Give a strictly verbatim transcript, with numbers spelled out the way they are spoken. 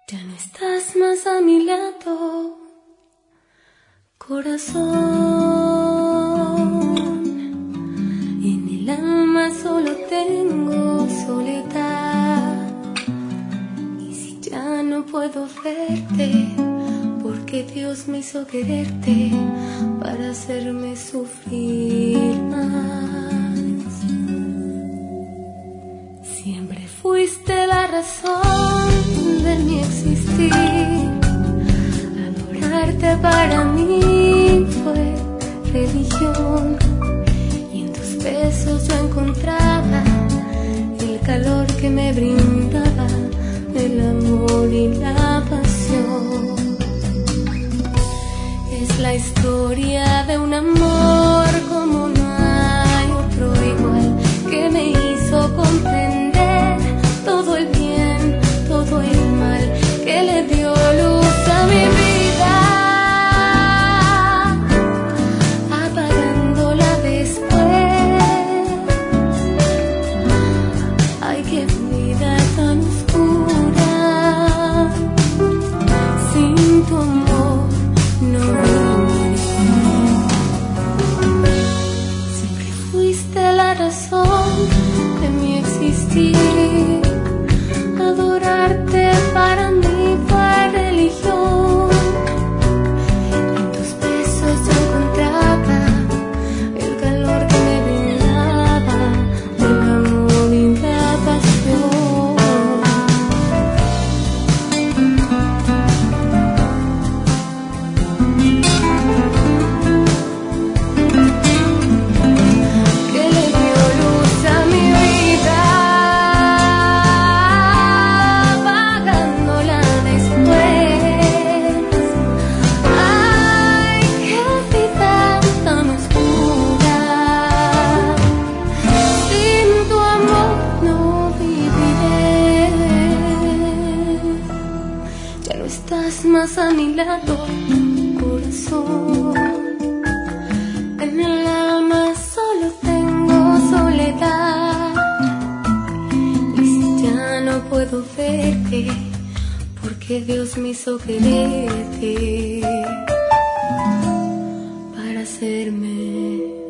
Ya no estás más a mi lado, corazón. En el alma solo tengo soledad. Y si ya no puedo verte, porque Dios me hizo quererte para hacerme sufrir más. Siempre fuiste la razón de mi existir. Adorarte para mí fue religión. Y en tus besos yo encontraba el calor que me brindaba el amor y la pasión. Es la historia de un amor como no hay otro igual, que me hizo comprender todo el bien, todo el mal, que le dio luz a mi vida, apagándola después. Ay, qué vida tan oscura, sin tu amor no viviré. Siempre fuiste la razón de mi existir. Adorarte para mí fue religión. En tus besos yo encontraba el calor que me brindaba el amor y la pasión. Que le dio luz a mi vida, apagándola después. Ay, qué vida tan oscura, sin tu amor no viviré. Ya no estás más a mi lado, corazón. En el alma solo tengo soledad. Y si ya no puedo verte, porque Dios me hizo quererte para hacerme